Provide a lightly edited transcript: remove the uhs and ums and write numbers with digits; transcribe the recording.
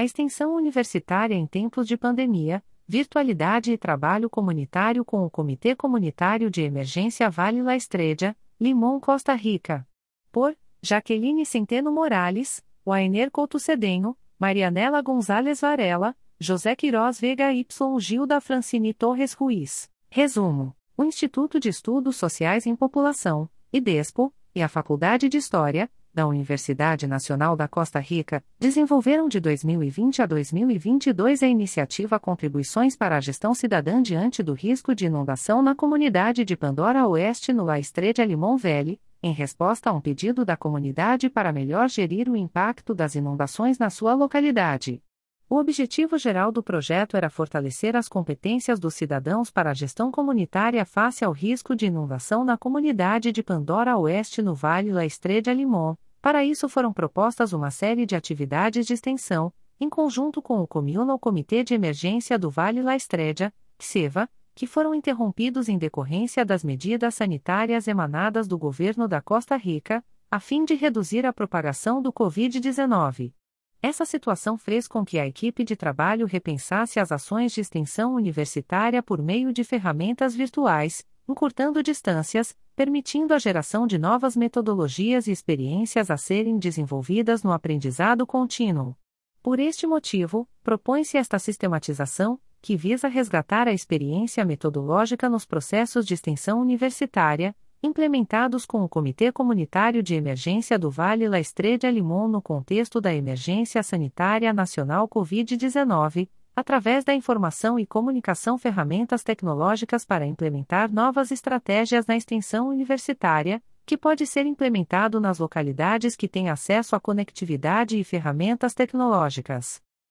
A extensão universitária em tempos de pandemia, virtualidade e trabalho comunitário com o Comitê Comunitário de Emergência Vale La Estrella, Limón, Costa Rica. Por Jaqueline Centeno Morales, Wainer Couto Cedenho, Marianela Gonzalez Varela, José Queiroz Vega y Gilda Francine Torres Ruiz. Resumo: o Instituto de Estudos Sociais em População, IDESPO, e a Faculdade de História, da Universidade Nacional da Costa Rica, desenvolveram de 2020 a 2022 a iniciativa Contribuições para a Gestão Cidadã diante do Risco de Inundação na Comunidade de Pandora Oeste no La Estrella Limón Valley, em resposta a um pedido da comunidade para melhor gerir o impacto das inundações na sua localidade. O objetivo geral do projeto era fortalecer as competências dos cidadãos para a gestão comunitária face ao risco de inundação na comunidade de Pandora Oeste no Vale La Estrella Limón. Para isso foram propostas uma série de atividades de extensão, em conjunto com o Communal Comitê de Emergência do Vale La Estrella, CEVA, que foram interrompidos em decorrência das medidas sanitárias emanadas do governo da Costa Rica, a fim de reduzir a propagação do Covid-19. Essa situação fez com que a equipe de trabalho repensasse as ações de extensão universitária por meio de ferramentas virtuais, encurtando distâncias, permitindo a geração de novas metodologias e experiências a serem desenvolvidas no aprendizado contínuo. Por este motivo, propõe-se esta sistematização, que visa resgatar a experiência metodológica nos processos de extensão universitária, implementados com o Comitê Comunitário de Emergência do Vale La Estrella Limón no contexto da Emergência Sanitária Nacional Covid-19, através da informação e comunicação ferramentas tecnológicas para implementar novas estratégias na extensão universitária, que pode ser implementado nas localidades que têm acesso à conectividade e ferramentas tecnológicas.